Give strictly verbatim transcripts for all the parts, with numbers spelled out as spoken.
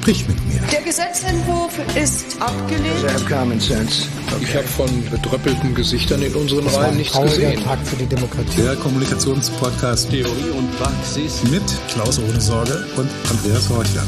Sprich mit mir. Der Gesetzentwurf ist abgelehnt. Ich habe von bedröppelten Gesichtern in unseren Reihen nichts gesehen. Tag für die Demokratie. Der Kommunikationspodcast Theorie und Praxis mit Klaus Ohnesorge und Andreas Horcher.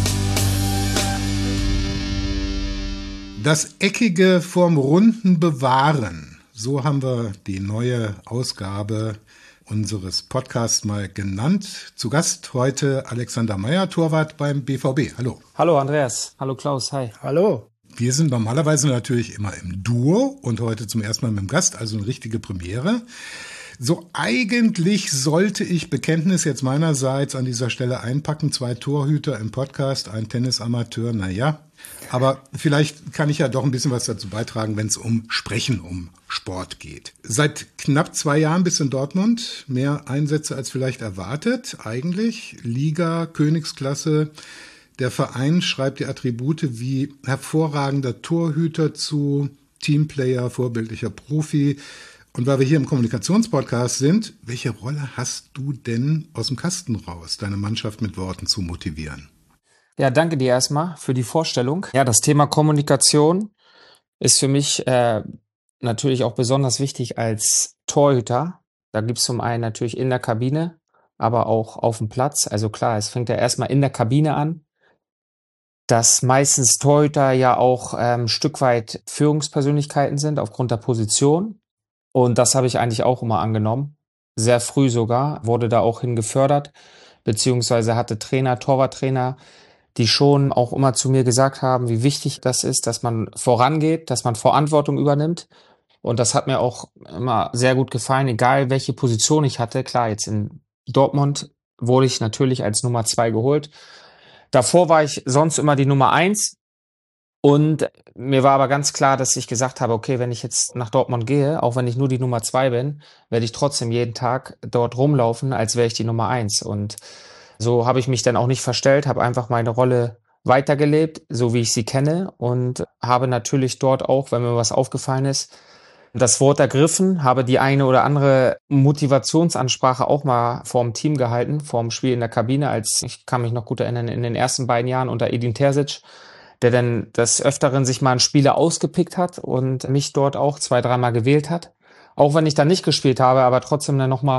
Das Eckige vorm Runden bewahren. So haben wir die neue Ausgabe unseres Podcasts mal genannt. Zu Gast heute Alexander Meyer, Torwart beim B V B. Hallo. Hallo Andreas. Hallo Klaus. Hi. Hallo. Wir sind normalerweise natürlich immer im Duo und heute zum ersten Mal mit dem Gast, also eine richtige Premiere. So, eigentlich sollte ich Bekenntnis jetzt meinerseits an dieser Stelle einpacken. Zwei Torhüter im Podcast, ein Tennisamateur, naja. Aber vielleicht kann ich ja doch ein bisschen was dazu beitragen, wenn es um Sprechen, um Sport geht. Seit knapp zwei Jahren bist du in Dortmund. Mehr Einsätze als vielleicht erwartet, eigentlich. Liga, Königsklasse. Der Verein schreibt die Attribute wie hervorragender Torhüter zu, Teamplayer, vorbildlicher Profi. Und weil wir hier im Kommunikationspodcast sind, welche Rolle hast du denn aus dem Kasten raus, deine Mannschaft mit Worten zu motivieren? Ja, danke dir erstmal für die Vorstellung. Ja, das Thema Kommunikation ist für mich äh, natürlich auch besonders wichtig als Torhüter. Da gibt es zum einen natürlich in der Kabine, aber auch auf dem Platz. Also klar, es fängt ja erstmal in der Kabine an, dass meistens Torhüter ja auch ähm, ein Stück weit Führungspersönlichkeiten sind aufgrund der Position. Und das habe ich eigentlich auch immer angenommen. Sehr früh sogar, wurde da auch hin gefördert, beziehungsweise hatte Trainer, Torwarttrainer, die schon auch immer zu mir gesagt haben, wie wichtig das ist, dass man vorangeht, dass man Verantwortung übernimmt. Und das hat mir auch immer sehr gut gefallen, egal welche Position ich hatte. Klar, jetzt in Dortmund wurde ich natürlich als Nummer zwei geholt. Davor war ich sonst immer die Nummer eins. Und mir war aber ganz klar, dass ich gesagt habe, okay, wenn ich jetzt nach Dortmund gehe, auch wenn ich nur die Nummer zwei bin, werde ich trotzdem jeden Tag dort rumlaufen, als wäre ich die Nummer eins. Und so habe ich mich dann auch nicht verstellt, habe einfach meine Rolle weitergelebt, so wie ich sie kenne, und habe natürlich dort auch, wenn mir was aufgefallen ist, das Wort ergriffen, habe die eine oder andere Motivationsansprache auch mal vorm Team gehalten, vorm Spiel in der Kabine, als ich kann mich noch gut erinnern, in den ersten beiden Jahren unter Edin Terzic, der dann des Öfteren sich mal einen Spieler ausgepickt hat und mich dort auch zwei, dreimal gewählt hat. Auch wenn ich dann nicht gespielt habe, aber trotzdem dann nochmal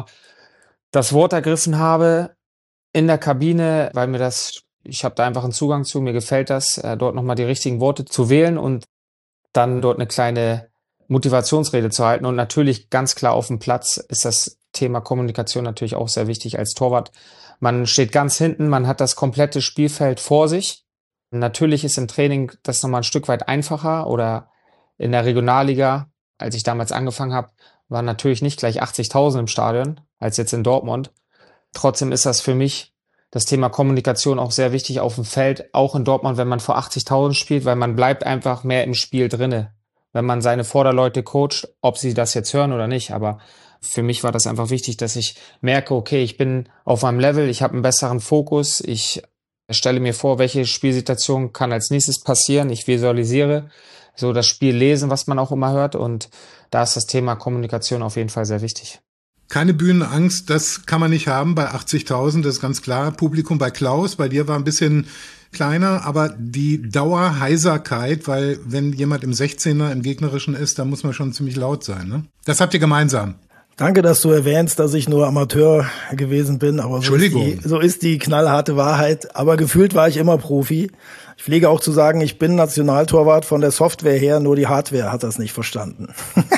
das Wort ergriffen habe in der Kabine, weil mir das, ich habe da einfach einen Zugang zu, mir gefällt das, dort nochmal die richtigen Worte zu wählen und dann dort eine kleine Motivationsrede zu halten. Und natürlich ganz klar auf dem Platz ist das Thema Kommunikation natürlich auch sehr wichtig als Torwart. Man steht ganz hinten, man hat das komplette Spielfeld vor sich. Natürlich ist im Training das nochmal ein Stück weit einfacher oder in der Regionalliga, als ich damals angefangen habe, waren natürlich nicht gleich achtzigtausend im Stadion, als jetzt in Dortmund. Trotzdem ist das für mich das Thema Kommunikation auch sehr wichtig auf dem Feld, auch in Dortmund, wenn man vor achtzigtausend spielt, weil man bleibt einfach mehr im Spiel drinne, wenn man seine Vorderleute coacht, ob sie das jetzt hören oder nicht. Aber für mich war das einfach wichtig, dass ich merke, okay, ich bin auf meinem Level, ich habe einen besseren Fokus, ich stelle mir vor, welche Spielsituation kann als nächstes passieren, ich visualisiere, so das Spiel lesen, was man auch immer hört, und da ist das Thema Kommunikation auf jeden Fall sehr wichtig. Keine Bühnenangst, das kann man nicht haben bei achtzigtausend, das ist ganz klar. Publikum bei Klaus, bei dir war ein bisschen kleiner, aber die Dauerheiserkeit, weil wenn jemand im sechzehner im Gegnerischen ist, dann muss man schon ziemlich laut sein, ne? Das habt ihr gemeinsam. Danke, dass du erwähnst, dass ich nur Amateur gewesen bin, aber so ist, die, so ist die knallharte Wahrheit. Aber gefühlt war ich immer Profi. Ich pflege auch zu sagen, ich bin Nationaltorwart von der Software her, nur die Hardware hat das nicht verstanden.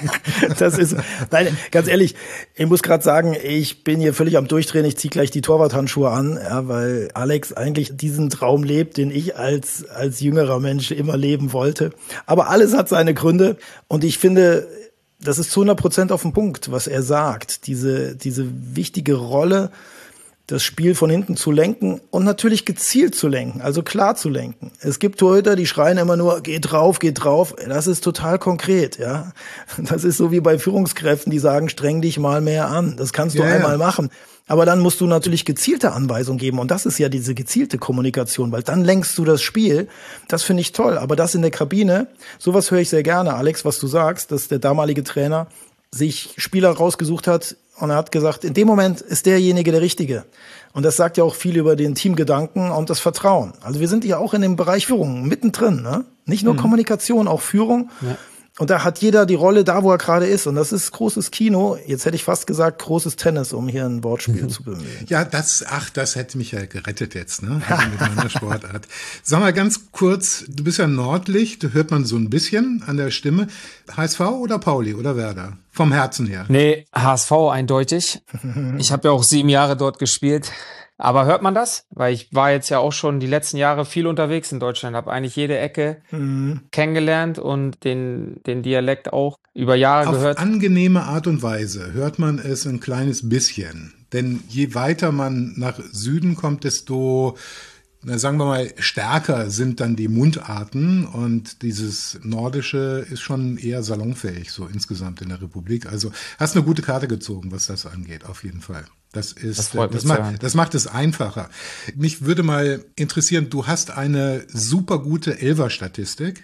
Das ist, nein, ganz ehrlich, ich muss gerade sagen, ich bin hier völlig am Durchdrehen, ich ziehe gleich die Torwarthandschuhe an, ja, weil Alex eigentlich diesen Traum lebt, den ich als, als jüngerer Mensch immer leben wollte. Aber alles hat seine Gründe und ich finde, das ist zu hundert Prozent auf den Punkt, was er sagt. Diese, diese wichtige Rolle, das Spiel von hinten zu lenken und natürlich gezielt zu lenken, also klar zu lenken. Es gibt Torhüter, die schreien immer nur, geht drauf, geht drauf. Das ist total konkret, ja. Das ist so wie bei Führungskräften, die sagen, streng dich mal mehr an. Das kannst du ja, einmal ja. machen. Aber dann musst du natürlich gezielte Anweisungen geben. Und das ist ja diese gezielte Kommunikation, weil dann lenkst du das Spiel. Das finde ich toll. Aber das in der Kabine, sowas höre ich sehr gerne, Alex, was du sagst, dass der damalige Trainer sich Spieler rausgesucht hat und er hat gesagt, in dem Moment ist derjenige der Richtige. Und das sagt ja auch viel über den Teamgedanken und das Vertrauen. Also wir sind ja auch in dem Bereich Führung mittendrin, ne? Nicht nur mhm. Kommunikation, auch Führung. Ja. Und da hat jeder die Rolle da, wo er gerade ist. Und das ist großes Kino. Jetzt hätte ich fast gesagt, großes Tennis, um hier ein Wortspiel mhm. zu bemühen. Ja, das, ach, das hätte mich ja gerettet jetzt, ne? Mit meiner Sportart. Sag mal ganz kurz, du bist ja Nordlicht, hört man so ein bisschen an der Stimme. H S V oder Pauli oder Werder? Vom Herzen her. Nee, H S V eindeutig. Ich habe ja auch sieben Jahre dort gespielt. Aber hört man das? Weil ich war jetzt ja auch schon die letzten Jahre viel unterwegs in Deutschland, habe eigentlich jede Ecke mhm. kennengelernt und den, den Dialekt auch über Jahre Auf gehört. Auf angenehme Art und Weise hört man es ein kleines bisschen. Denn je weiter man nach Süden kommt, desto, na, sagen wir mal, stärker sind dann die Mundarten. Und dieses Nordische ist schon eher salonfähig, so insgesamt in der Republik. Also hast eine gute Karte gezogen, was das angeht, auf jeden Fall. Das ist, das, das, macht, das macht es einfacher. Mich würde mal interessieren, du hast eine super gute Elfer-Statistik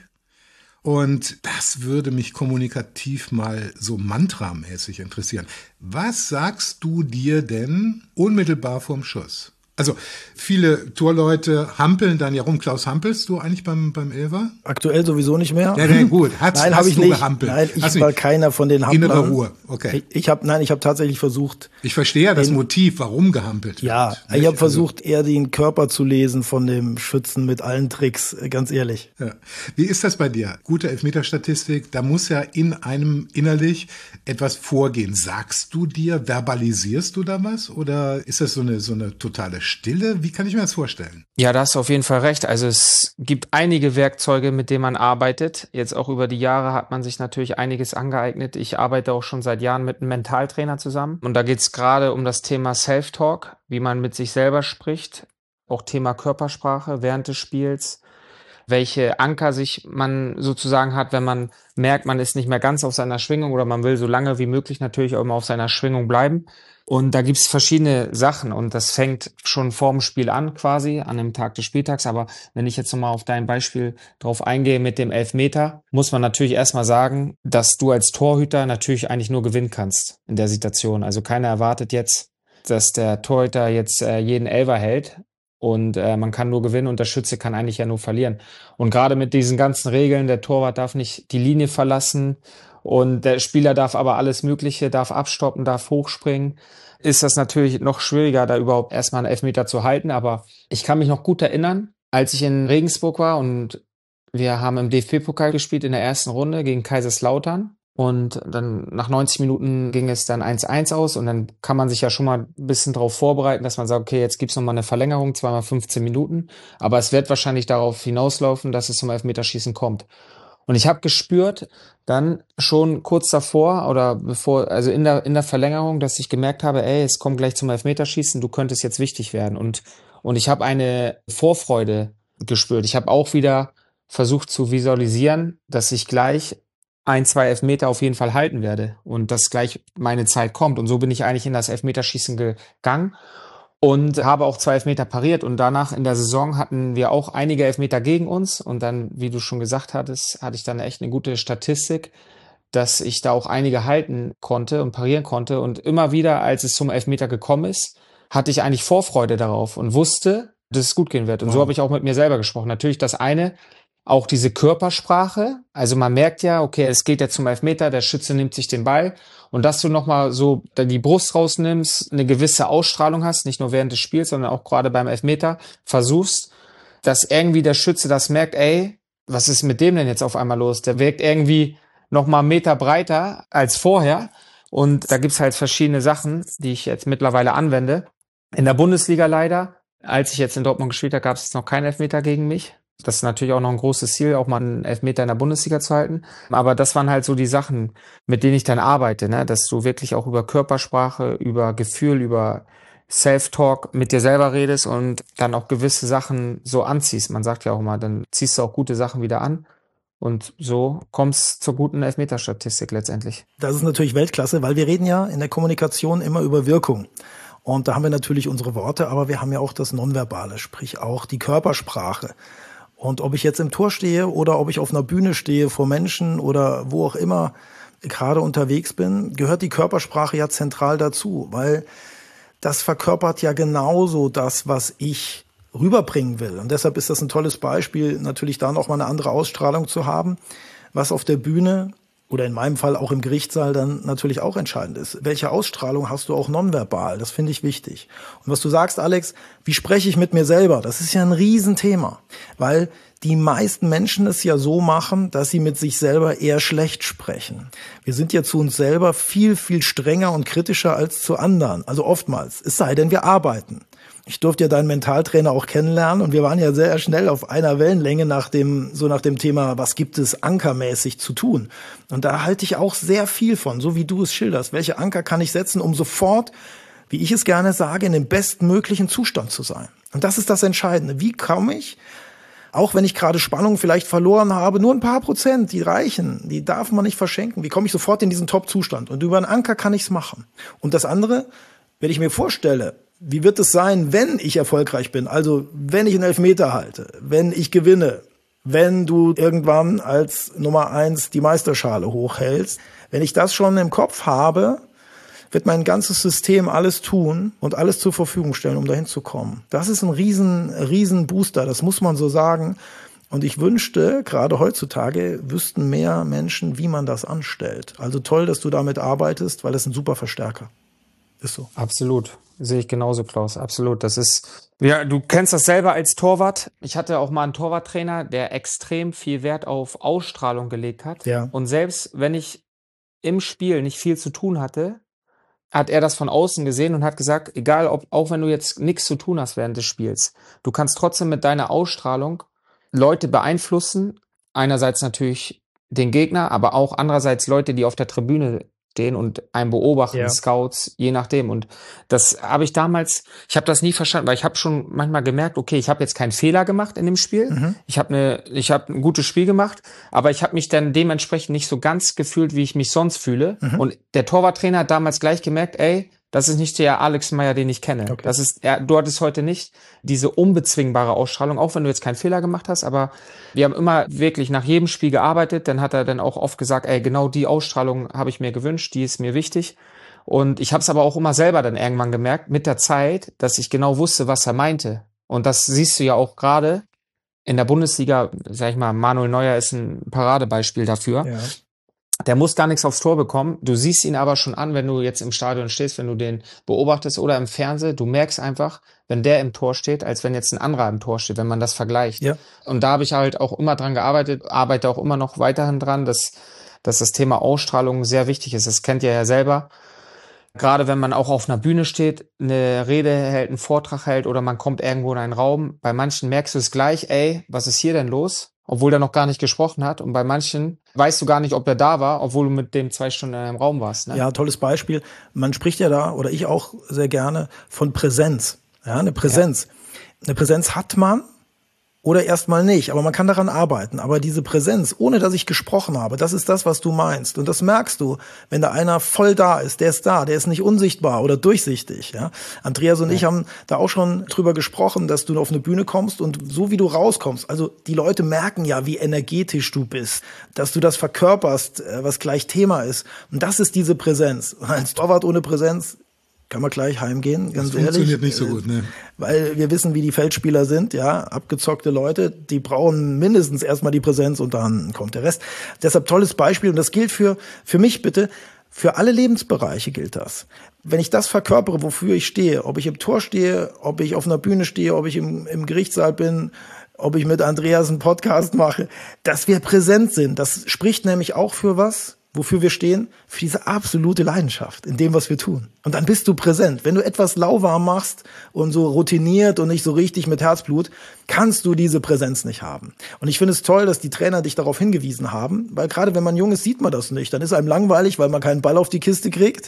und das würde mich kommunikativ mal so mantramäßig interessieren. Was sagst du dir denn unmittelbar vorm Schuss? Also viele Torleute hampeln dann ja rum. Klaus, hampelst du eigentlich beim beim Elfer? Aktuell sowieso nicht mehr. Ja, nee, gut. Hat's, nein, habe ich du nicht. Gehampelt? Nein, ich hast war keiner von den Hamplern. Innere Ruhe, okay. Ich, ich habe nein, ich habe tatsächlich versucht. Ich verstehe ja das Motiv, warum gehampelt wird. Ja, nicht? ich habe versucht, eher den Körper zu lesen von dem Schützen mit allen Tricks, ganz ehrlich. Ja. Wie ist das bei dir? Gute Elfmeterstatistik, da muss ja in einem innerlich etwas vorgehen. Sagst du dir, verbalisierst du da was? Oder ist das so eine so eine totale Stille? Wie kann ich mir das vorstellen? Ja, da hast du auf jeden Fall recht. Also es gibt einige Werkzeuge, mit denen man arbeitet. Jetzt auch über die Jahre hat man sich natürlich einiges angeeignet. Ich arbeite auch schon seit Jahren mit einem Mentaltrainer zusammen. Und da geht es gerade um das Thema Self-Talk, wie man mit sich selber spricht. Auch Thema Körpersprache während des Spiels. Welche Anker sich man sozusagen hat, wenn man merkt, man ist nicht mehr ganz auf seiner Schwingung oder man will so lange wie möglich natürlich auch immer auf seiner Schwingung bleiben. Und da gibt's verschiedene Sachen und das fängt schon vorm Spiel an quasi, an dem Tag des Spieltags. Aber wenn ich jetzt nochmal auf dein Beispiel drauf eingehe mit dem Elfmeter, muss man natürlich erstmal sagen, dass du als Torhüter natürlich eigentlich nur gewinnen kannst in der Situation. Also keiner erwartet jetzt, dass der Torhüter jetzt äh, jeden Elfer hält. Und äh, man kann nur gewinnen und der Schütze kann eigentlich ja nur verlieren. Und gerade mit diesen ganzen Regeln, der Torwart darf nicht die Linie verlassen und der Spieler darf aber alles Mögliche, darf abstoppen, darf hochspringen, ist das natürlich noch schwieriger, da überhaupt erstmal einen Elfmeter zu halten. Aber ich kann mich noch gut erinnern, als ich in Regensburg war und wir haben im D F B-Pokal gespielt in der ersten Runde gegen Kaiserslautern. Und dann nach neunzig Minuten ging es dann eins eins aus und dann kann man sich ja schon mal ein bisschen darauf vorbereiten, dass man sagt, okay, jetzt gibt's noch mal eine Verlängerung, zweimal fünfzehn Minuten, aber es wird wahrscheinlich darauf hinauslaufen, dass es zum Elfmeterschießen kommt. Und ich habe gespürt, dann schon kurz davor oder bevor, also in der in der Verlängerung, dass ich gemerkt habe, ey, es kommt gleich zum Elfmeterschießen, du könntest jetzt wichtig werden. Und und ich habe eine Vorfreude gespürt. Ich habe auch wieder versucht zu visualisieren, dass ich gleich ein, zwei Elfmeter auf jeden Fall halten werde und dass gleich meine Zeit kommt. Und so bin ich eigentlich in das Elfmeterschießen gegangen und habe auch zwei Elfmeter pariert. Und danach in der Saison hatten wir auch einige Elfmeter gegen uns. Und dann, wie du schon gesagt hattest, hatte ich dann echt eine gute Statistik, dass ich da auch einige halten konnte und parieren konnte. Und immer wieder, als es zum Elfmeter gekommen ist, hatte ich eigentlich Vorfreude darauf und wusste, dass es gut gehen wird. Und wow. So habe ich auch mit mir selber gesprochen. Natürlich das eine, auch diese Körpersprache, also man merkt ja, okay, es geht jetzt zum Elfmeter, der Schütze nimmt sich den Ball und dass du nochmal so die Brust rausnimmst, eine gewisse Ausstrahlung hast, nicht nur während des Spiels, sondern auch gerade beim Elfmeter, versuchst, dass irgendwie der Schütze das merkt, ey, was ist mit dem denn jetzt auf einmal los? Der wirkt irgendwie nochmal einen Meter breiter als vorher und da gibt's halt verschiedene Sachen, die ich jetzt mittlerweile anwende. In der Bundesliga leider, als ich jetzt in Dortmund gespielt habe, gab es noch keinen Elfmeter gegen mich. Das ist natürlich auch noch ein großes Ziel, auch mal einen Elfmeter in der Bundesliga zu halten. Aber das waren halt so die Sachen, mit denen ich dann arbeite, ne? Dass du wirklich auch über Körpersprache, über Gefühl, über Self-Talk mit dir selber redest und dann auch gewisse Sachen so anziehst. Man sagt ja auch mal, dann ziehst du auch gute Sachen wieder an. Und so kommst zur guten Elfmeterstatistik letztendlich. Das ist natürlich Weltklasse, weil wir reden ja in der Kommunikation immer über Wirkung. Und da haben wir natürlich unsere Worte, aber wir haben ja auch das Nonverbale, sprich auch die Körpersprache. Und ob ich jetzt im Tor stehe oder ob ich auf einer Bühne stehe vor Menschen oder wo auch immer, gerade unterwegs bin, gehört die Körpersprache ja zentral dazu, weil das verkörpert ja genauso das, was ich rüberbringen will. Und deshalb ist das ein tolles Beispiel, natürlich da noch mal eine andere Ausstrahlung zu haben, was auf der Bühne oder in meinem Fall auch im Gerichtssaal dann natürlich auch entscheidend ist. Welche Ausstrahlung hast du auch nonverbal? Das finde ich wichtig. Und was du sagst, Alex, wie spreche ich mit mir selber? Das ist ja ein Riesenthema, weil die meisten Menschen es ja so machen, dass sie mit sich selber eher schlecht sprechen. Wir sind ja zu uns selber viel, viel strenger und kritischer als zu anderen. Also oftmals. Es sei denn, wir arbeiten. Ich durfte ja deinen Mentaltrainer auch kennenlernen und wir waren ja sehr schnell auf einer Wellenlänge nach dem, so nach dem Thema, was gibt es ankermäßig zu tun? Und da halte ich auch sehr viel von, so wie du es schilderst. Welche Anker kann ich setzen, um sofort, wie ich es gerne sage, in dem bestmöglichen Zustand zu sein? Und das ist das Entscheidende. Wie komme ich, auch wenn ich gerade Spannung vielleicht verloren habe, nur ein paar Prozent, die reichen, die darf man nicht verschenken. Wie komme ich sofort in diesen Top-Zustand? Und über einen Anker kann ich es machen. Und das andere, wenn ich mir vorstelle, wie wird es sein, wenn ich erfolgreich bin? Also wenn ich einen Elfmeter halte, wenn ich gewinne, wenn du irgendwann als Nummer eins die Meisterschale hochhältst. Wenn ich das schon im Kopf habe, wird mein ganzes System alles tun und alles zur Verfügung stellen, um dahin zu kommen. Das ist ein riesen, riesen Booster, das muss man so sagen. Und ich wünschte, gerade heutzutage wüssten mehr Menschen, wie man das anstellt. Also toll, dass du damit arbeitest, weil das ist ein super Verstärker. Ist so. Absolut. Sehe ich genauso, Klaus. Absolut. Das ist, ja, du kennst das selber als Torwart. Ich hatte auch mal einen Torwarttrainer, der extrem viel Wert auf Ausstrahlung gelegt hat. Ja. Und selbst wenn ich im Spiel nicht viel zu tun hatte, hat er das von außen gesehen und hat gesagt, egal, ob, auch wenn du jetzt nichts zu tun hast während des Spiels, du kannst trotzdem mit deiner Ausstrahlung Leute beeinflussen. Einerseits natürlich den Gegner, aber auch andererseits Leute, die auf der Tribüne stehen und einen beobachten, ja. Scouts, je nachdem. Und das habe ich damals, ich habe das nie verstanden, weil ich habe schon manchmal gemerkt, okay, ich habe jetzt keinen Fehler gemacht in dem Spiel. Mhm. Ich habe eine, ich habe ein gutes Spiel gemacht, aber ich habe mich dann dementsprechend nicht so ganz gefühlt, wie ich mich sonst fühle. Mhm. Und der Torwarttrainer hat damals gleich gemerkt, ey, das ist nicht der Alex Meyer, den ich kenne. Okay. Das ist, er, du hattest heute nicht diese unbezwingbare Ausstrahlung, auch wenn du jetzt keinen Fehler gemacht hast, aber wir haben immer wirklich nach jedem Spiel gearbeitet. Dann hat er dann auch oft gesagt, ey, genau die Ausstrahlung habe ich mir gewünscht, die ist mir wichtig. Und ich habe es aber auch immer selber dann irgendwann gemerkt, mit der Zeit, dass ich genau wusste, was er meinte. Und das siehst du ja auch gerade in der Bundesliga, sag ich mal, Manuel Neuer ist ein Paradebeispiel dafür. Ja. Der muss gar nichts aufs Tor bekommen. Du siehst ihn aber schon an, wenn du jetzt im Stadion stehst, wenn du den beobachtest oder im Fernsehen. Du merkst einfach, wenn der im Tor steht, als wenn jetzt ein anderer im Tor steht, wenn man das vergleicht. Ja. Und da habe ich halt auch immer dran gearbeitet, arbeite auch immer noch weiterhin dran, dass, dass das Thema Ausstrahlung sehr wichtig ist. Das kennt ihr ja selber. Gerade wenn man auch auf einer Bühne steht, eine Rede hält, einen Vortrag hält oder man kommt irgendwo in einen Raum. Bei manchen merkst du es gleich, ey, was ist hier denn los? Obwohl der noch gar nicht gesprochen hat. Und bei manchen weißt du gar nicht, ob er da war, obwohl du mit dem zwei Stunden in einem Raum warst. Ne? Ja, tolles Beispiel. Man spricht ja da, oder ich auch sehr gerne, von Präsenz. Ja, eine Präsenz. Ja. Eine Präsenz hat man oder erstmal nicht, aber man kann daran arbeiten. Aber diese Präsenz, ohne dass ich gesprochen habe, das ist das, was du meinst. Und das merkst du, wenn da einer voll da ist, der ist da, der ist nicht unsichtbar oder durchsichtig. Ja? Andreas und ja. ich haben da auch schon drüber gesprochen, dass du auf eine Bühne kommst und so wie du rauskommst, also die Leute merken ja, wie energetisch du bist, dass du das verkörperst, was gleich Thema ist. Und das ist diese Präsenz. Und als Torwart ohne Präsenz kann man gleich heimgehen, ganz ehrlich. Das funktioniert nicht so gut, ne? Weil wir wissen, wie die Feldspieler sind, ja, abgezockte Leute, die brauchen mindestens erstmal die Präsenz und dann kommt der Rest. Deshalb tolles Beispiel und das gilt für für mich bitte, für alle Lebensbereiche gilt das. Wenn ich das verkörpere, wofür ich stehe, ob ich im Tor stehe, ob ich auf einer Bühne stehe, ob ich im, im Gerichtssaal bin, ob ich mit Andreas einen Podcast mache, dass wir präsent sind, das spricht nämlich auch für was? Wofür wir stehen? Für diese absolute Leidenschaft in dem, was wir tun. Und dann bist du präsent. Wenn du etwas lauwarm machst und so routiniert und nicht so richtig mit Herzblut, kannst du diese Präsenz nicht haben. Und ich finde es toll, dass die Trainer dich darauf hingewiesen haben, weil gerade wenn man jung ist, sieht man das nicht. Dann ist einem langweilig, weil man keinen Ball auf die Kiste kriegt.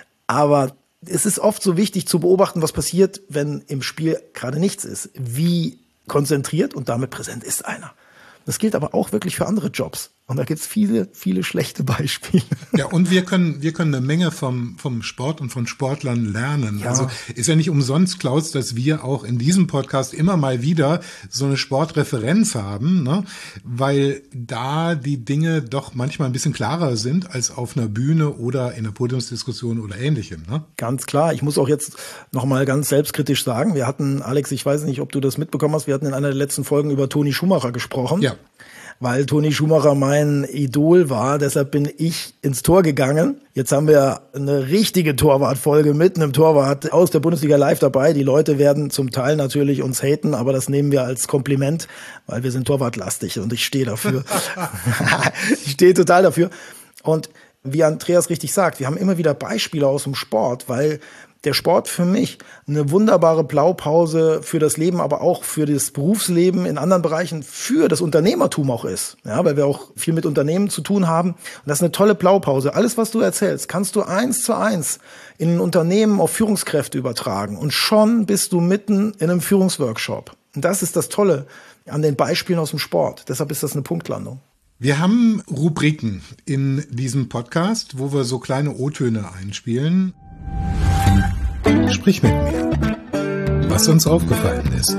Aber es ist oft so wichtig zu beobachten, was passiert, wenn im Spiel gerade nichts ist. Wie konzentriert und damit präsent ist einer. Das gilt aber auch wirklich für andere Jobs. Und da gibt's viele, viele schlechte Beispiele. Ja, und wir können, wir können eine Menge vom, vom Sport und von Sportlern lernen. Ja. Also ist ja nicht umsonst, Klaus, dass wir auch in diesem Podcast immer mal wieder so eine Sportreferenz haben, ne? Weil da die Dinge doch manchmal ein bisschen klarer sind als auf einer Bühne oder in einer Podiumsdiskussion oder Ähnlichem, ne? Ganz klar. Ich muss auch jetzt nochmal ganz selbstkritisch sagen, wir hatten, Alex, ich weiß nicht, ob du das mitbekommen hast, wir hatten in einer der letzten Folgen über Toni Schumacher gesprochen. Ja. Weil Toni Schumacher mein Idol war, deshalb bin ich ins Tor gegangen. Jetzt haben wir eine richtige Torwartfolge mit einem Torwart aus der Bundesliga live dabei. Die Leute werden zum Teil natürlich uns haten, aber das nehmen wir als Kompliment, weil wir sind torwartlastig und ich stehe dafür. Ich stehe total dafür. Und wie Andreas richtig sagt, wir haben immer wieder Beispiele aus dem Sport, weil der Sport für mich eine wunderbare Blaupause für das Leben, aber auch für das Berufsleben in anderen Bereichen, für das Unternehmertum auch ist. Ja, weil wir auch viel mit Unternehmen zu tun haben. Und das ist eine tolle Blaupause. Alles, was du erzählst, kannst du eins zu eins in ein Unternehmen auf Führungskräfte übertragen. Und schon bist du mitten in einem Führungsworkshop. Und das ist das Tolle an den Beispielen aus dem Sport. Deshalb ist das eine Punktlandung. Wir haben Rubriken in diesem Podcast, wo wir so kleine O-Töne einspielen. Sprich mit mir, was uns aufgefallen ist.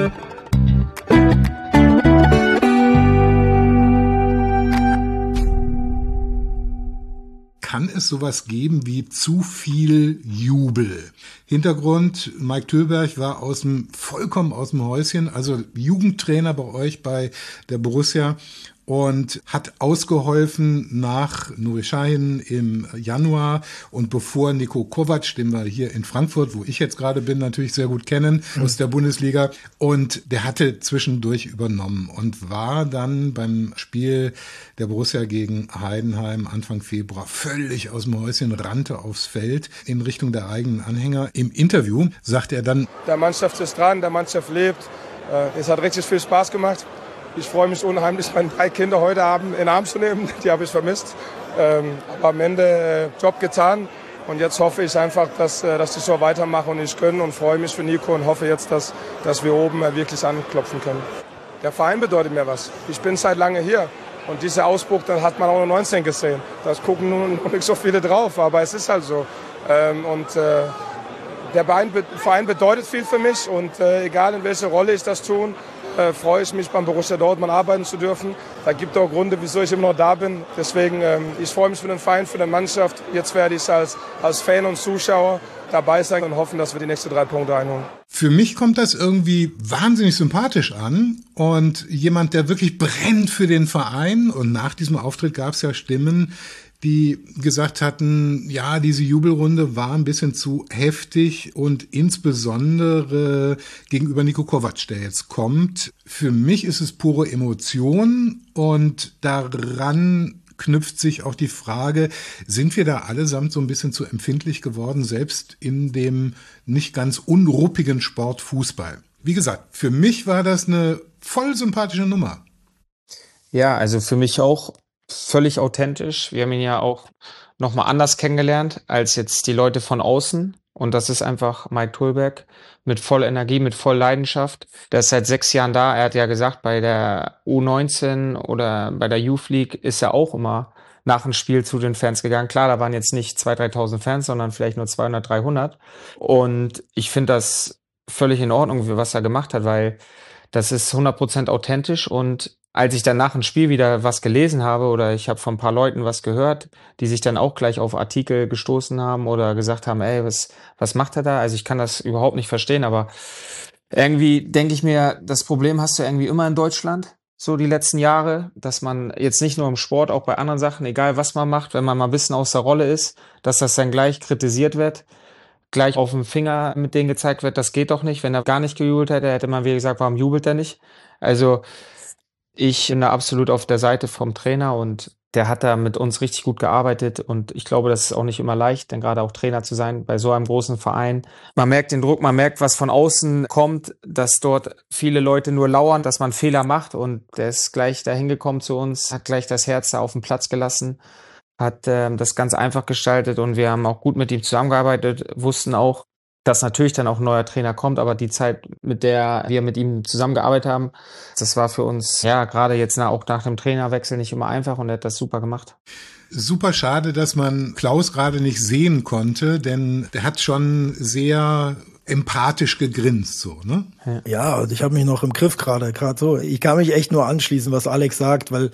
Kann es sowas geben wie zu viel Jubel? Hintergrund, Mike Tölberg war aus dem, vollkommen aus dem Häuschen, also Jugendtrainer bei euch bei der Borussia, und hat ausgeholfen nach Nuri Sahin im Januar und bevor Niko Kovac, den wir hier in Frankfurt, wo ich jetzt gerade bin, natürlich sehr gut kennen, aus der Bundesliga. Und der hatte zwischendurch übernommen und war dann beim Spiel der Borussia gegen Heidenheim Anfang Februar völlig aus dem Häuschen, rannte aufs Feld in Richtung der eigenen Anhänger. Im Interview sagt er dann: Der Mannschaft ist dran, der Mannschaft lebt. Es hat richtig viel Spaß gemacht. Ich freue mich unheimlich, meine drei Kinder heute Abend in den Arm zu nehmen. Die habe ich vermisst. Ähm, aber am Ende äh, Job getan. Und jetzt hoffe ich einfach, dass, äh, dass die so weitermachen und ich können. Und freue mich für Nico und hoffe jetzt, dass, dass wir oben äh, wirklich anklopfen können. Der Verein bedeutet mir was. Ich bin seit lange hier. Und diese Ausbruch, dann hat man auch noch neunzehn gesehen. Da gucken nun nicht so viele drauf, aber es ist halt so. Ähm, und äh, der Verein bedeutet viel für mich. Und äh, egal in welcher Rolle ich das tue, Äh, freue ich mich, beim Borussia Dortmund arbeiten zu dürfen. Da gibt es auch Gründe, wieso ich immer noch da bin. Deswegen, ähm, ich freue mich für den Verein, für die Mannschaft. Jetzt werde ich als, als Fan und Zuschauer dabei sein und hoffen, dass wir die nächsten drei Punkte einholen. Für mich kommt das irgendwie wahnsinnig sympathisch an und jemand, der wirklich brennt für den Verein. Und nach diesem Auftritt gab es ja Stimmen, die gesagt hatten, ja, diese Jubelrunde war ein bisschen zu heftig und insbesondere gegenüber Niko Kovac, der jetzt kommt. Für mich ist es pure Emotion und daran knüpft sich auch die Frage, sind wir da allesamt so ein bisschen zu empfindlich geworden, selbst in dem nicht ganz unruppigen Sport Fußball? Wie gesagt, für mich war das eine voll sympathische Nummer. Ja, also für mich auch völlig authentisch. Wir haben ihn ja auch nochmal anders kennengelernt als jetzt die Leute von außen. Und das ist einfach Mike Tölberg mit voller Energie, mit voller Leidenschaft. Der ist seit sechs Jahren da. Er hat ja gesagt, bei der U neunzehn oder bei der Youth League ist er auch immer nach dem Spiel zu den Fans gegangen. Klar, da waren jetzt nicht zweitausend, dreitausend Fans, sondern vielleicht nur zweihundert, dreihundert. Und ich finde das völlig in Ordnung, was er gemacht hat, weil das ist hundert Prozent authentisch. Und als ich dann nach dem Spiel wieder was gelesen habe oder ich habe von ein paar Leuten was gehört, die sich dann auch gleich auf Artikel gestoßen haben oder gesagt haben, ey, was, was macht er da? Also ich kann das überhaupt nicht verstehen, aber irgendwie denke ich mir, das Problem hast du irgendwie immer in Deutschland, so die letzten Jahre, dass man jetzt nicht nur im Sport, auch bei anderen Sachen, egal was man macht, wenn man mal ein bisschen aus der Rolle ist, dass das dann gleich kritisiert wird, gleich auf dem Finger mit denen gezeigt wird, das geht doch nicht. Wenn er gar nicht gejubelt hätte, hätte man wieder gesagt, warum jubelt er nicht? Also ich bin da absolut auf der Seite vom Trainer und der hat da mit uns richtig gut gearbeitet und ich glaube, das ist auch nicht immer leicht, denn gerade auch Trainer zu sein bei so einem großen Verein. Man merkt den Druck, man merkt, was von außen kommt, dass dort viele Leute nur lauern, dass man Fehler macht und der ist gleich da hingekommen zu uns, hat gleich das Herz da auf den Platz gelassen, hat äh, das ganz einfach gestaltet und wir haben auch gut mit ihm zusammengearbeitet, wussten auch, dass natürlich dann auch ein neuer Trainer kommt, aber die Zeit, mit der wir mit ihm zusammengearbeitet haben, das war für uns, ja, gerade jetzt nach, auch nach dem Trainerwechsel nicht immer einfach und er hat das super gemacht. Super schade, dass man Klaus gerade nicht sehen konnte, denn der hat schon sehr empathisch gegrinst, so, ne? Ja, und ich habe mich noch im Griff gerade, gerade so. Ich kann mich echt nur anschließen, was Alex sagt, weil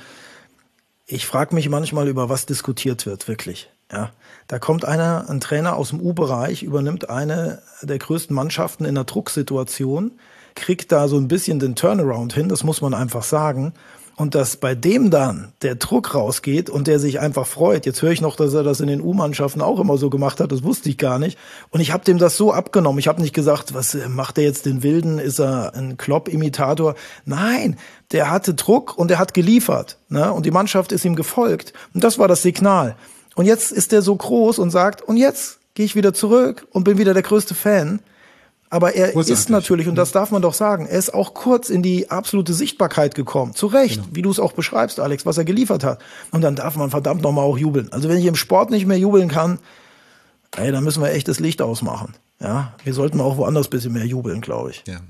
ich frage mich manchmal, über was diskutiert wird, wirklich. Ja, da kommt einer, ein Trainer aus dem U-Bereich, übernimmt eine der größten Mannschaften in einer Drucksituation, kriegt da so ein bisschen den Turnaround hin, das muss man einfach sagen. Und dass bei dem dann der Druck rausgeht und der sich einfach freut. Jetzt höre ich noch, dass er das in den U-Mannschaften auch immer so gemacht hat, das wusste ich gar nicht. Und ich habe dem das so abgenommen. Ich habe nicht gesagt, was macht er jetzt den Wilden, ist er ein Klopp-Imitator? Nein, der hatte Druck und er hat geliefert, ne? Und die Mannschaft ist ihm gefolgt. Und das war das Signal. Und jetzt ist der so groß und sagt, und jetzt gehe ich wieder zurück und bin wieder der größte Fan. Aber er Großartig. ist natürlich, und das darf man doch sagen, er ist auch kurz in die absolute Sichtbarkeit gekommen. Zu Recht, genau. Wie du es auch beschreibst, Alex, was er geliefert hat. Und dann darf man verdammt nochmal auch jubeln. Also wenn ich im Sport nicht mehr jubeln kann, ey, dann müssen wir echt das Licht ausmachen. Ja, wir sollten auch woanders ein bisschen mehr jubeln, glaube ich. Ja.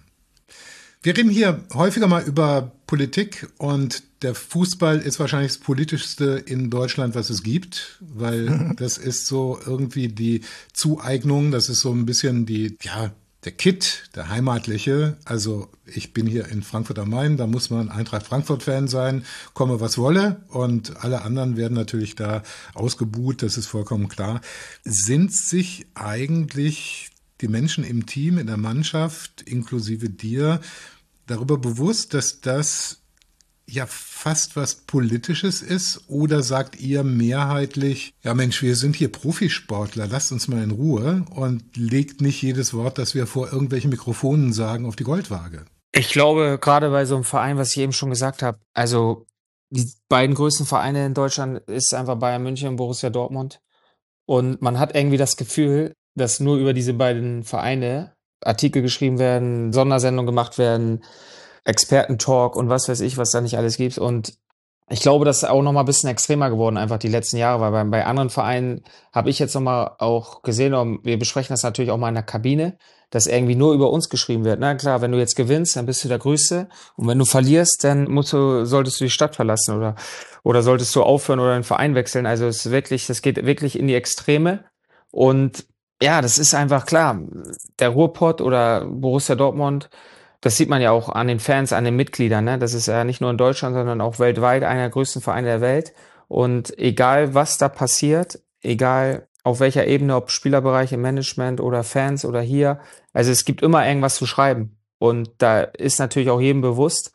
Wir reden hier häufiger mal über Politik und der Fußball ist wahrscheinlich das Politischste in Deutschland, was es gibt, weil das ist so irgendwie die Zueignung, das ist so ein bisschen die, ja, der Kitt, der heimatliche. Also ich bin hier in Frankfurt am Main, da muss man Eintracht Frankfurt-Fan sein, komme was wolle, und alle anderen werden natürlich da ausgebuht, das ist vollkommen klar. Sind sich eigentlich die Menschen im Team, in der Mannschaft, inklusive dir, darüber bewusst, dass das ja fast was Politisches ist? Oder sagt ihr mehrheitlich, ja Mensch, wir sind hier Profisportler, lasst uns mal in Ruhe und legt nicht jedes Wort, das wir vor irgendwelchen Mikrofonen sagen, auf die Goldwaage? Ich glaube, gerade bei so einem Verein, was ich eben schon gesagt habe, also die beiden größten Vereine in Deutschland ist einfach Bayern München und Borussia Dortmund. Und man hat irgendwie das Gefühl, dass nur über diese beiden Vereine Artikel geschrieben werden, Sondersendungen gemacht werden, Expertentalk und was weiß ich, was da nicht alles gibt. Und ich glaube, das ist auch noch mal ein bisschen extremer geworden, einfach die letzten Jahre, weil bei, bei anderen Vereinen habe ich jetzt noch mal auch gesehen, und wir besprechen das natürlich auch mal in der Kabine, dass irgendwie nur über uns geschrieben wird. Na klar, wenn du jetzt gewinnst, dann bist du der Größte, und wenn du verlierst, dann musst du, solltest du die Stadt verlassen oder, oder solltest du aufhören oder den Verein wechseln. Also es ist wirklich, das geht wirklich in die Extreme. Und ja, das ist einfach klar. Der Ruhrpott oder Borussia Dortmund, das sieht man ja auch an den Fans, an den Mitgliedern, ne? Das ist ja nicht nur in Deutschland, sondern auch weltweit einer der größten Vereine der Welt. Und egal, was da passiert, egal auf welcher Ebene, ob Spielerbereich im Management oder Fans oder hier, also es gibt immer irgendwas zu schreiben. Und da ist natürlich auch jedem bewusst,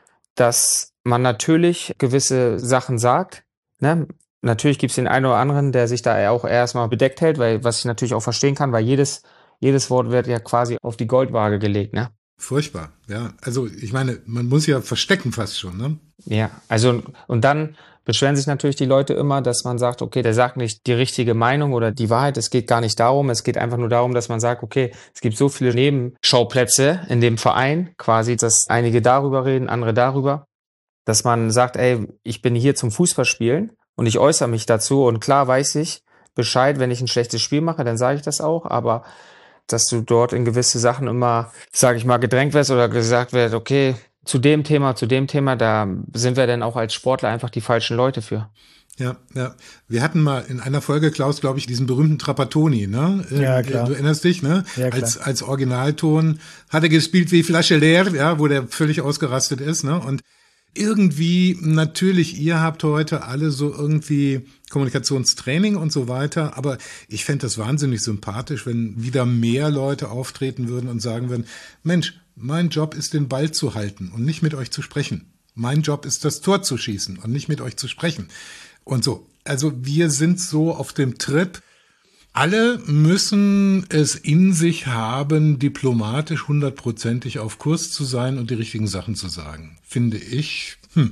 dass man natürlich gewisse Sachen sagt, ne? Natürlich gibt es den einen oder anderen, der sich da auch erstmal bedeckt hält, weil, was ich natürlich auch verstehen kann, weil jedes, jedes Wort wird ja quasi auf die Goldwaage gelegt, ne? Furchtbar, ja. Also ich meine, man muss ja verstecken fast schon, ne? Ja, also und dann beschweren sich natürlich die Leute immer, dass man sagt, okay, der sagt nicht die richtige Meinung oder die Wahrheit. Es geht gar nicht darum, es geht einfach nur darum, dass man sagt, okay, es gibt so viele Nebenschauplätze in dem Verein, quasi, dass einige darüber reden, andere darüber, dass man sagt, ey, ich bin hier zum Fußballspielen und ich äußere mich dazu, und klar weiß ich Bescheid, wenn ich ein schlechtes Spiel mache, dann sage ich das auch, aber dass du dort in gewisse Sachen immer, sage ich mal, gedrängt wirst oder gesagt wird, okay, zu dem Thema, zu dem Thema, da sind wir dann auch als Sportler einfach die falschen Leute für. Ja, ja. Wir hatten mal in einer Folge, Klaus, glaube ich, diesen berühmten Trapattoni, ne? Ja, klar. Du erinnerst dich, ne? Ja, klar. Als, als Originalton hat er gespielt wie Flasche leer, ja, wo der völlig ausgerastet ist, ne? Und irgendwie, natürlich, ihr habt heute alle so irgendwie Kommunikationstraining und so weiter, aber ich fände das wahnsinnig sympathisch, wenn wieder mehr Leute auftreten würden und sagen würden, Mensch, mein Job ist, den Ball zu halten und nicht mit euch zu sprechen. Mein Job ist, das Tor zu schießen und nicht mit euch zu sprechen. Und so, also wir sind so auf dem Trip, alle müssen es in sich haben, diplomatisch hundertprozentig auf Kurs zu sein und die richtigen Sachen zu sagen. Finde ich hm,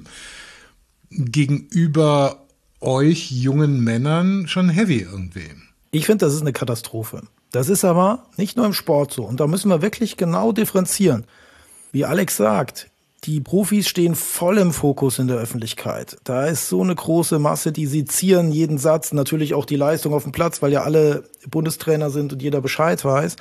gegenüber euch jungen Männern schon heavy irgendwie. Ich finde, das ist eine Katastrophe. Das ist aber nicht nur im Sport so. Und da müssen wir wirklich genau differenzieren. Wie Alex sagt, die Profis stehen voll im Fokus in der Öffentlichkeit. Da ist so eine große Masse, die sezieren jeden Satz, natürlich auch die Leistung auf dem Platz, weil ja alle Bundestrainer sind und jeder Bescheid weiß.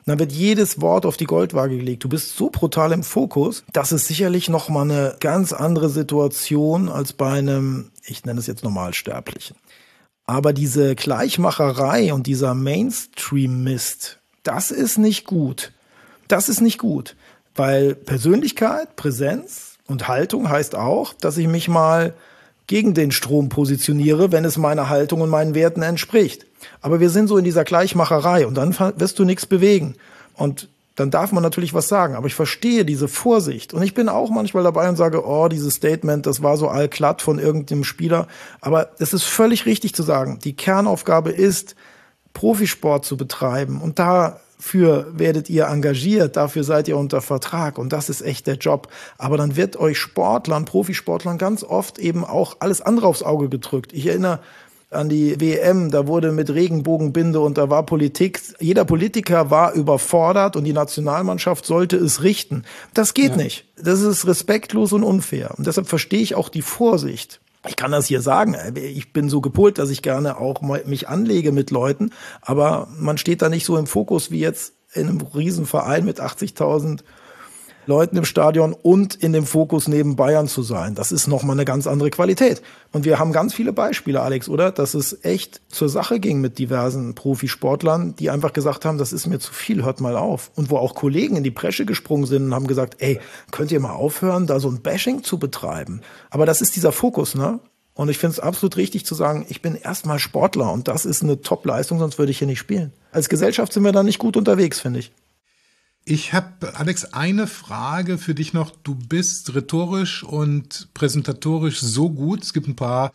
dann wird jedes Wort auf die Goldwaage gelegt. Du bist so brutal im Fokus, das ist sicherlich nochmal eine ganz andere Situation als bei einem, ich nenne es jetzt Normalsterblichen. Aber diese Gleichmacherei und dieser Mainstream-Mist, das ist nicht gut. Das ist nicht gut, weil Persönlichkeit, Präsenz und Haltung heißt auch, dass ich mich mal gegen den Strom positioniere, wenn es meiner Haltung und meinen Werten entspricht. Aber wir sind so in dieser Gleichmacherei und dann wirst du nichts bewegen. Und dann darf man natürlich was sagen. Aber ich verstehe diese Vorsicht. Und ich bin auch manchmal dabei und sage, oh, dieses Statement, das war so allglatt von irgendeinem Spieler. Aber es ist völlig richtig zu sagen, die Kernaufgabe ist, Profisport zu betreiben. Und dafür werdet ihr engagiert, dafür seid ihr unter Vertrag. Und das ist echt der Job. Aber dann wird euch Sportlern, Profisportlern ganz oft eben auch alles andere aufs Auge gedrückt. Ich erinnere an die W M, da wurde mit Regenbogenbinde und da war Politik. Jeder Politiker war überfordert und die Nationalmannschaft sollte es richten. Das geht ja nicht. Das ist respektlos und unfair. Und deshalb verstehe ich auch die Vorsicht. Ich kann das hier sagen, ich bin so gepolt, dass ich gerne auch mich anlege mit Leuten, aber man steht da nicht so im Fokus wie jetzt in einem Riesenverein mit achtzigtausend Leuten im Stadion und in dem Fokus neben Bayern zu sein. Das ist nochmal eine ganz andere Qualität. Und wir haben ganz viele Beispiele, Alex, oder? Dass es echt zur Sache ging mit diversen Profisportlern, die einfach gesagt haben, das ist mir zu viel, hört mal auf. Und wo auch Kollegen in die Bresche gesprungen sind und haben gesagt, ey, könnt ihr mal aufhören, da so ein Bashing zu betreiben? Aber das ist dieser Fokus, ne? Und ich finde es absolut richtig zu sagen, ich bin erstmal Sportler und das ist eine Top-Leistung, sonst würde ich hier nicht spielen. Als Gesellschaft sind wir da nicht gut unterwegs, finde ich. Ich habe, Alex, eine Frage für dich noch. Du bist rhetorisch und präsentatorisch so gut. Es gibt ein paar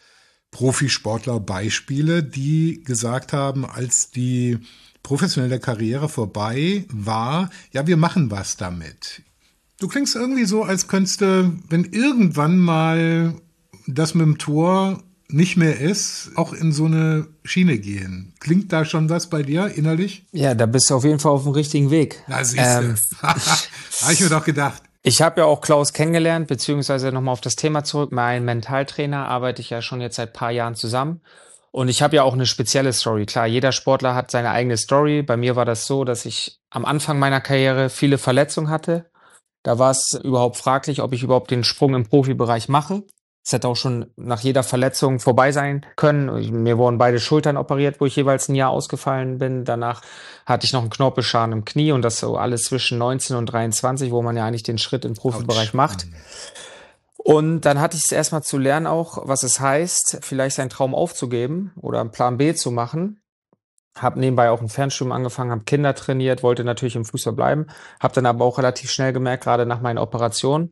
Profisportler-Beispiele, die gesagt haben, als die professionelle Karriere vorbei war, ja, wir machen was damit. Du klingst irgendwie so, als könntest du, wenn irgendwann mal das mit dem Tor nicht mehr ist, auch in so eine Schiene gehen. Klingt da schon was bei dir innerlich? Ja, da bist du auf jeden Fall auf dem richtigen Weg. Na, siehst du. Ähm, Habe ich mir doch gedacht. Ich habe ja auch Klaus kennengelernt, beziehungsweise nochmal auf das Thema zurück. Mein Mentaltrainer arbeite ich ja schon jetzt seit ein paar Jahren zusammen. Und ich habe ja auch eine spezielle Story. Klar, jeder Sportler hat seine eigene Story. Bei mir war das so, dass ich am Anfang meiner Karriere viele Verletzungen hatte. Da war es überhaupt fraglich, ob ich überhaupt den Sprung im Profibereich mache. Es hätte auch schon nach jeder Verletzung vorbei sein können. Mir wurden beide Schultern operiert, wo ich jeweils ein Jahr ausgefallen bin. Danach hatte ich noch einen Knorpelschaden im Knie und das so alles zwischen neunzehn und dreiundzwanzig, wo man ja eigentlich den Schritt in den Profibereich Ouch. macht. Und dann hatte ich es erstmal zu lernen auch, was es heißt, vielleicht seinen Traum aufzugeben oder einen Plan B zu machen. Habe nebenbei auch ein Fernstudium angefangen, habe Kinder trainiert, wollte natürlich im Fußball bleiben, habe dann aber auch relativ schnell gemerkt, gerade nach meiner Operation,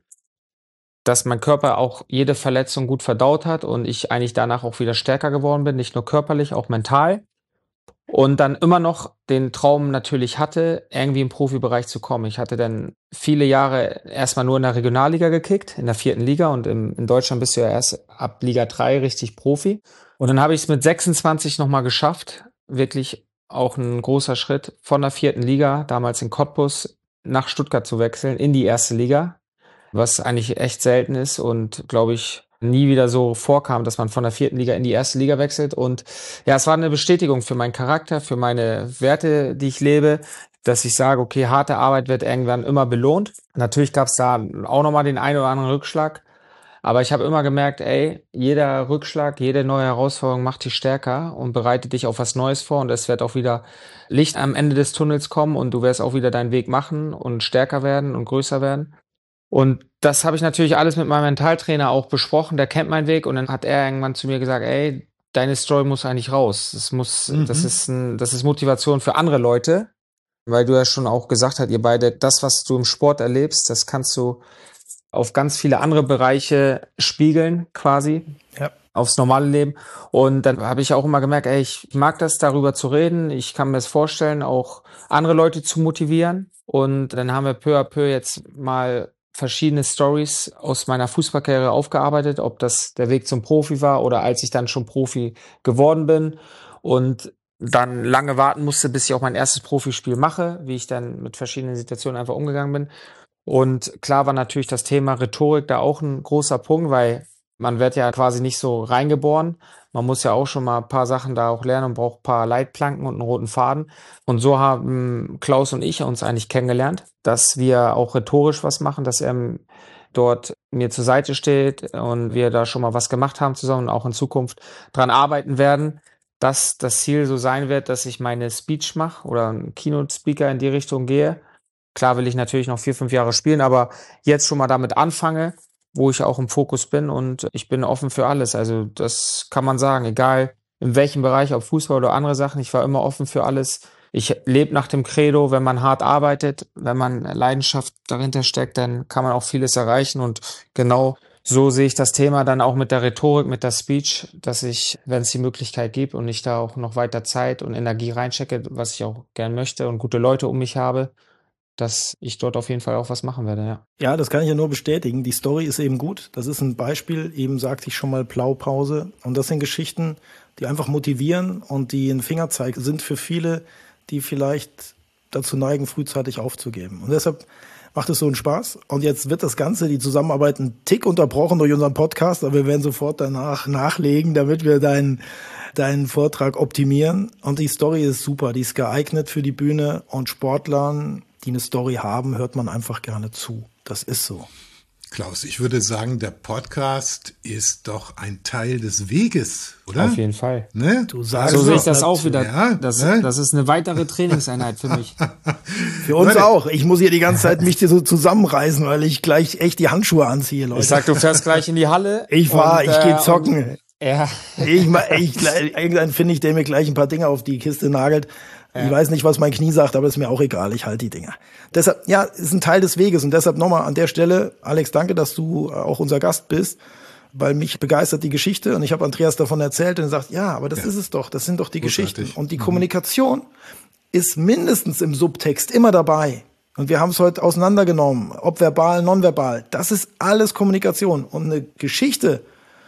dass mein Körper auch jede Verletzung gut verdaut hat und ich eigentlich danach auch wieder stärker geworden bin, nicht nur körperlich, auch mental. Und dann immer noch den Traum natürlich hatte, irgendwie im Profibereich zu kommen. Ich hatte dann viele Jahre erstmal nur in der Regionalliga gekickt, in der vierten Liga und im, in Deutschland bist du ja erst ab Liga drei richtig Profi. Und dann habe ich es mit sechsundzwanzig nochmal geschafft, wirklich auch ein großer Schritt von der vierten Liga, damals in Cottbus, nach Stuttgart zu wechseln, in die erste Liga. Was eigentlich echt selten ist und, glaube ich, nie wieder so vorkam, dass man von der vierten Liga in die erste Liga wechselt. Und ja, es war eine Bestätigung für meinen Charakter, für meine Werte, die ich lebe, dass ich sage, okay, harte Arbeit wird irgendwann immer belohnt. Natürlich gab es da auch nochmal den einen oder anderen Rückschlag, aber ich habe immer gemerkt, ey, jeder Rückschlag, jede neue Herausforderung macht dich stärker und bereitet dich auf was Neues vor und es wird auch wieder Licht am Ende des Tunnels kommen und du wirst auch wieder deinen Weg machen und stärker werden und größer werden. Und das habe ich natürlich alles mit meinem Mentaltrainer auch besprochen, der kennt meinen Weg und dann hat er irgendwann zu mir gesagt, ey, deine Story muss eigentlich raus. Das muss, mhm. das ist ein, das ist Motivation für andere Leute, weil du ja schon auch gesagt hast, ihr beide, das, was du im Sport erlebst, das kannst du auf ganz viele andere Bereiche spiegeln, quasi. Ja. Aufs normale Leben. Und dann habe ich auch immer gemerkt, ey, ich mag das, darüber zu reden. Ich kann mir das vorstellen, auch andere Leute zu motivieren. Und dann haben wir peu à peu jetzt mal verschiedene Stories aus meiner Fußballkarriere aufgearbeitet, ob das der Weg zum Profi war oder als ich dann schon Profi geworden bin und dann lange warten musste, bis ich auch mein erstes Profispiel mache, wie ich dann mit verschiedenen Situationen einfach umgegangen bin. Und klar war natürlich das Thema Rhetorik da auch ein großer Punkt, weil man wird ja quasi nicht so reingeboren. man muss ja auch schon mal ein paar Sachen da auch lernen und braucht ein paar Leitplanken und einen roten Faden. Und so haben Klaus und ich uns eigentlich kennengelernt, dass wir auch rhetorisch was machen, dass er dort mir zur Seite steht und wir da schon mal was gemacht haben zusammen und auch in Zukunft dran arbeiten werden, dass das Ziel so sein wird, dass ich meine Speech mache oder einen Keynote-Speaker in die Richtung gehe. Klar will ich natürlich noch vier, fünf Jahre spielen, aber jetzt schon mal damit anfange, wo ich auch im Fokus bin und ich bin offen für alles. Also das kann man sagen, egal in welchem Bereich, ob Fußball oder andere Sachen, ich war immer offen für alles. Ich lebe nach dem Credo, wenn man hart arbeitet, wenn man Leidenschaft dahinter steckt, dann kann man auch vieles erreichen und genau so sehe ich das Thema dann auch mit der Rhetorik, mit der Speech, dass ich, wenn es die Möglichkeit gibt und ich da auch noch weiter Zeit und Energie reinstecke, was ich auch gern möchte und gute Leute um mich habe, dass ich dort auf jeden Fall auch was machen werde, ja. Ja, das kann ich ja nur bestätigen. Die Story ist eben gut. Das ist ein Beispiel, eben sagte ich schon mal, Blaupause. Und das sind Geschichten, die einfach motivieren und die ein Fingerzeig sind für viele, die vielleicht dazu neigen, frühzeitig aufzugeben. Und deshalb macht es so einen Spaß. Und jetzt wird das Ganze, die Zusammenarbeit, ein Tick unterbrochen durch unseren Podcast, aber wir werden sofort danach nachlegen, damit wir deinen deinen Vortrag optimieren. Und die Story ist super, die ist geeignet für die Bühne und Sportlern, die eine Story haben, hört man einfach gerne zu. Das ist so. Klaus, ich würde sagen, der Podcast ist doch ein Teil des Weges, oder? Auf jeden Fall. Ne? Du sagst so sehe ich das dazu. auch wieder. Ja, das, ne? das ist eine weitere Trainingseinheit für mich. Für uns Leute. auch. Ich muss hier die ganze Zeit mich hier so zusammenreißen, weil ich gleich echt die Handschuhe anziehe, Leute. Ich sag, du fährst gleich in die Halle. Ich fahr, und, ich gehe äh, zocken. Und, ja. Ich, ich, irgendwann finde ich, der mir gleich ein paar Dinge auf die Kiste nagelt. Ich weiß nicht, was mein Knie sagt, aber ist mir auch egal. Ich halte die Dinger. Deshalb, ja, ist ein Teil des Weges. Und deshalb nochmal an der Stelle, Alex, danke, dass du auch unser Gast bist, weil mich begeistert die Geschichte. Und ich habe Andreas davon erzählt und er sagt, ja, aber das ja. ist es doch. Das sind doch die Großartig. Geschichten. Und die mhm. Kommunikation ist mindestens im Subtext immer dabei. Und wir haben es heute auseinandergenommen. Ob verbal, nonverbal. Das ist alles Kommunikation. Und eine Geschichte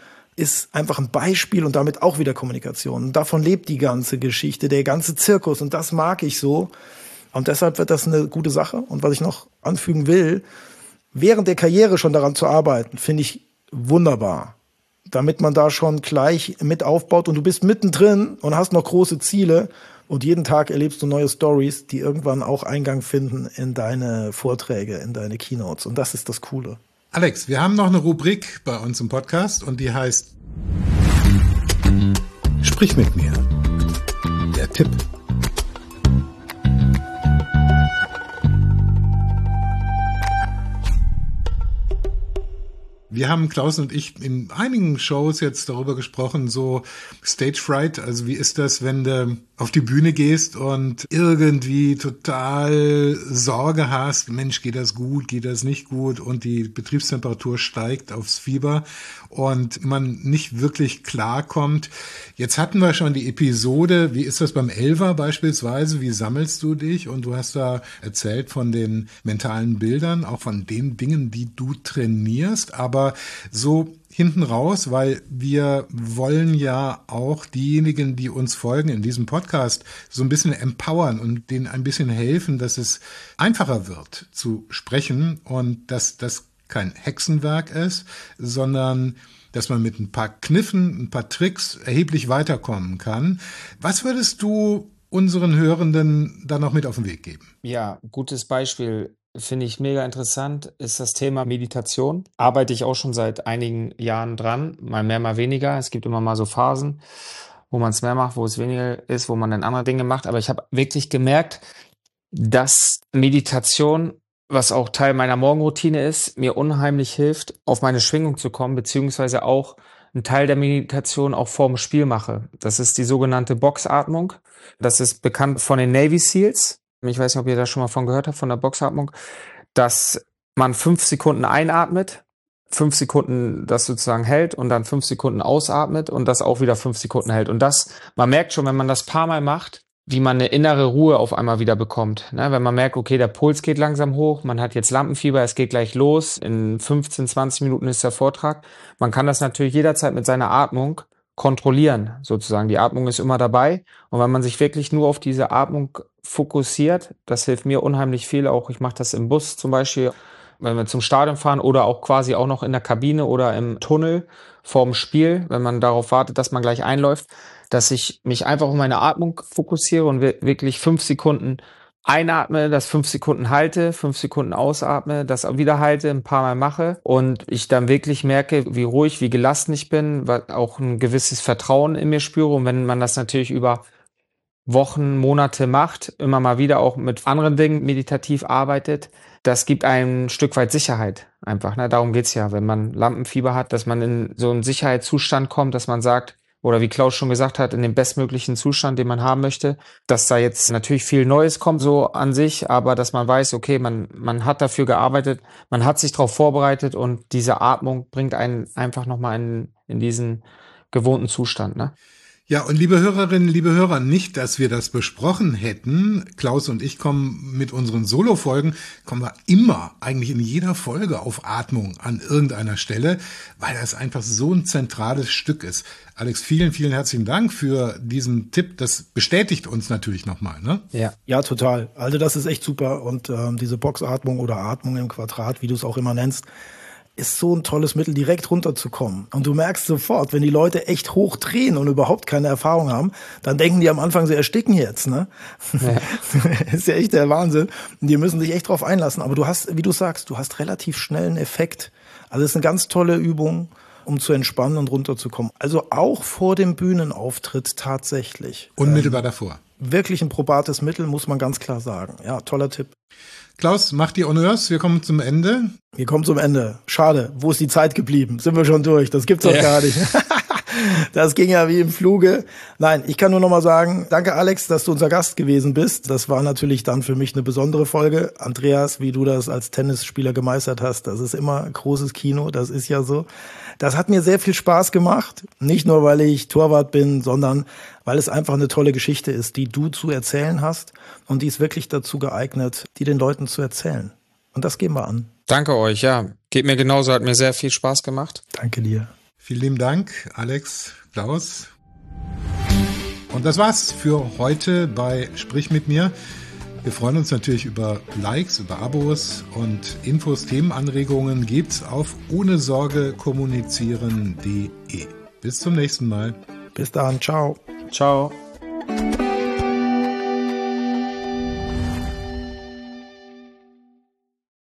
ist einfach ein Beispiel und damit auch wieder Kommunikation. Und davon lebt die ganze Geschichte, der ganze Zirkus. Und das mag ich so. Und deshalb wird das eine gute Sache. Und was ich noch anfügen will, während der Karriere schon daran zu arbeiten, finde ich wunderbar. Damit man da schon gleich mit aufbaut und du bist mittendrin und hast noch große Ziele. Und jeden Tag erlebst du neue Stories, die irgendwann auch Eingang finden in deine Vorträge, in deine Keynotes. Und das ist das Coole. Alex, wir haben noch eine Rubrik bei uns im Podcast und die heißt Sprich mit mir. Der Tipp. Wir haben, Klaus und ich, in einigen Shows jetzt darüber gesprochen, so Stage Fright, also wie ist das, wenn du auf die Bühne gehst und irgendwie total Sorge hast, Mensch, geht das gut, geht das nicht gut und die Betriebstemperatur steigt aufs Fieber und man nicht wirklich klarkommt. Jetzt hatten wir schon die Episode, wie ist das beim Elfer beispielsweise, wie sammelst du dich? Und du hast da erzählt von den mentalen Bildern, auch von den Dingen, die du trainierst, aber so hinten raus, weil wir wollen ja auch diejenigen, die uns folgen in diesem Podcast, so ein bisschen empowern und denen ein bisschen helfen, dass es einfacher wird zu sprechen und dass das kein Hexenwerk ist, sondern dass man mit ein paar Kniffen, ein paar Tricks erheblich weiterkommen kann. Was würdest du unseren Hörenden da noch mit auf den Weg geben? Ja, gutes Beispiel. Finde ich mega interessant, ist das Thema Meditation. Arbeite ich auch schon seit einigen Jahren dran, mal mehr, mal weniger. Es gibt immer mal so Phasen, wo man es mehr macht, wo es weniger ist, wo man dann andere Dinge macht. Aber ich habe wirklich gemerkt, dass Meditation, was auch Teil meiner Morgenroutine ist, mir unheimlich hilft, auf meine Schwingung zu kommen, beziehungsweise auch einen Teil der Meditation auch vorm Spiel mache. Das ist die sogenannte Boxatmung. Das ist bekannt von den Navy Seals. Ich weiß nicht, ob ihr da schon mal von gehört habt, von der Boxatmung, dass man fünf Sekunden einatmet, fünf Sekunden das sozusagen hält und dann fünf Sekunden ausatmet und das auch wieder fünf Sekunden hält. Und das, man merkt schon, wenn man das paar Mal macht, wie man eine innere Ruhe auf einmal wieder bekommt. Ne? Wenn man merkt, okay, der Puls geht langsam hoch, man hat jetzt Lampenfieber, es geht gleich los, in fünfzehn, zwanzig Minuten ist der Vortrag. Man kann das natürlich jederzeit mit seiner Atmung kontrollieren, sozusagen. Die Atmung ist immer dabei. Und wenn man sich wirklich nur auf diese Atmung fokussiert, das hilft mir unheimlich viel. Auch ich mache das im Bus zum Beispiel, wenn wir zum Stadion fahren oder auch quasi auch noch in der Kabine oder im Tunnel vorm Spiel, wenn man darauf wartet, dass man gleich einläuft, dass ich mich einfach auf meine Atmung fokussiere und wirklich fünf Sekunden einatme, das fünf Sekunden halte, fünf Sekunden ausatme, das wieder halte, ein paar Mal mache und ich dann wirklich merke, wie ruhig, wie gelassen ich bin, weil auch ein gewisses Vertrauen in mir spüre. Und wenn man das natürlich über Wochen, Monate macht, immer mal wieder auch mit anderen Dingen meditativ arbeitet, das gibt einem ein Stück weit Sicherheit einfach. Ne? Darum geht's ja, wenn man Lampenfieber hat, dass man in so einen Sicherheitszustand kommt, dass man sagt, oder wie Klaus schon gesagt hat, in dem bestmöglichen Zustand, den man haben möchte, dass da jetzt natürlich viel Neues kommt so an sich, aber dass man weiß, okay, man man hat dafür gearbeitet, man hat sich darauf vorbereitet und diese Atmung bringt einen einfach nochmal in, in diesen gewohnten Zustand, ne? Ja, und liebe Hörerinnen, liebe Hörer, nicht, dass wir das besprochen hätten. Klaus und ich kommen mit unseren Solo-Folgen, kommen wir immer, eigentlich in jeder Folge auf Atmung an irgendeiner Stelle, weil das einfach so ein zentrales Stück ist. Alex, vielen, vielen herzlichen Dank für diesen Tipp. Das bestätigt uns natürlich nochmal, ne? Ja, ja, total. Also das ist echt super. Und ähm, diese Boxatmung oder Atmung im Quadrat, wie du es auch immer nennst, ist so ein tolles Mittel, direkt runterzukommen. Und du merkst sofort, wenn die Leute echt hoch drehen und überhaupt keine Erfahrung haben, dann denken die am Anfang, sie ersticken jetzt, ne? Ja. Ist ja echt der Wahnsinn. Und die müssen sich echt drauf einlassen. Aber du hast, wie du sagst, du hast relativ schnell einen Effekt. Also es ist eine ganz tolle Übung, um zu entspannen und runterzukommen. Also auch vor dem Bühnenauftritt tatsächlich. Unmittelbar ähm, davor. Wirklich ein probates Mittel, muss man ganz klar sagen. Ja, toller Tipp. Klaus, mach die Honneurs, wir kommen zum Ende. Wir kommen zum Ende. Schade, wo ist die Zeit geblieben? Sind wir schon durch? Das gibt's doch ja. gar nicht. Das ging ja wie im Fluge. Nein, ich kann nur noch mal sagen, danke Alex, dass du unser Gast gewesen bist. Das war natürlich dann für mich eine besondere Folge. Andreas, wie du das als Tennisspieler gemeistert hast, das ist immer großes Kino, das ist ja so. Das hat mir sehr viel Spaß gemacht. Nicht nur, weil ich Torwart bin, sondern weil es einfach eine tolle Geschichte ist, die du zu erzählen hast. Und die ist wirklich dazu geeignet, die den Leuten zu erzählen. Und das gehen wir an. Danke euch, ja. Geht mir genauso, hat mir sehr viel Spaß gemacht. Danke dir. Vielen lieben Dank, Alex, Klaus. Und das war's für heute bei Sprich mit mir. Wir freuen uns natürlich über Likes, über Abos und Infos, Themenanregungen gibt's auf ohne Sorge kommunizieren punkt de. Bis zum nächsten Mal. Bis dann, ciao. Ciao.